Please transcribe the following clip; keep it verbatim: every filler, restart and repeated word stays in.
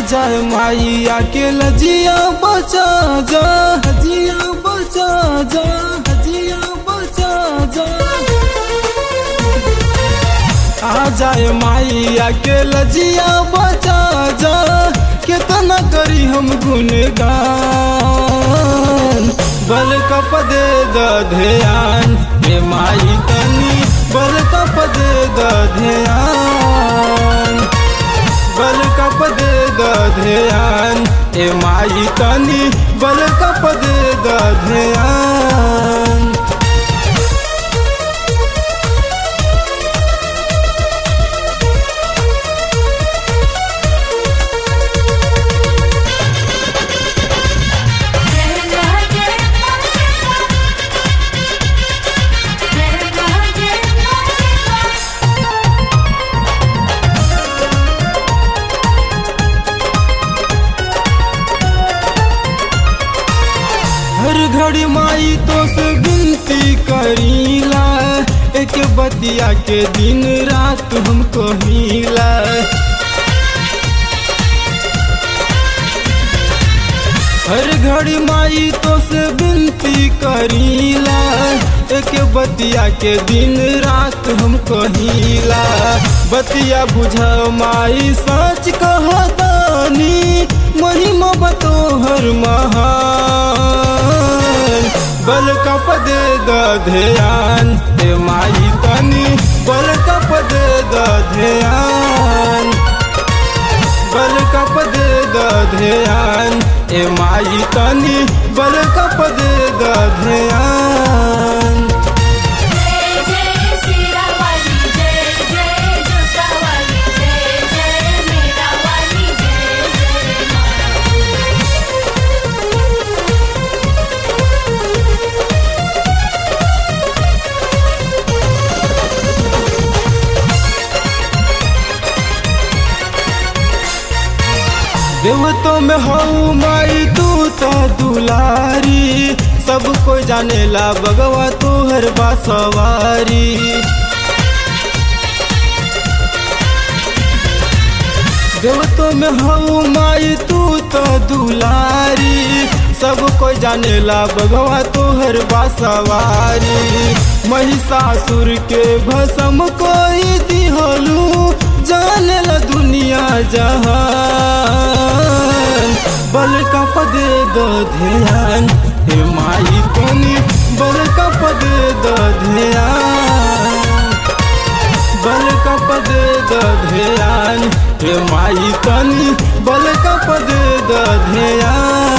जाए माइया के लजिया बचा जा, हजिया बचा जा, हजिया बचा जा। आ जाए माइया के लजिया बचा जा, कितना करी हम गुनगान। बल कप दे द ध्यान हे माई तनी, बल कप दे द ध्यान, बल कप दे द ध्यान हे माई तनी, बल कप दे द ध्यान। हर घड़ी माई तो से विनती करीला, एक बतिया के दिन रात हम कहीला। हर घड़ी माई तो से विनती करीला, एक बतिया के दिन रात हम कहीला। बतिया बुझा माई सच कहतानी, महिमा बतोहर महान। बल कप दे द ध्यान हे माई तनी, बल कप दे द ध्यान, बल कप दे द ध्यान हे माई तनी, बल कप दे द ध्यान। देवतों में हऊ माई तू तो दुलारी, सब कोई जानेला बगवा तोहर बासवारी। देवतों में हऊ माई तू तो दुलारी, सब कोई जानेला बगवा तोहर बासवारी। महिषासुर के भस्म कोई दिहलू, जानेला दुनिया जहान। बल कप दे द ध्यान हे माई तनी, बल कप दे द ध्यान, बल कप दे द ध्यान हे माई तनी, बल कप दे द ध्यान।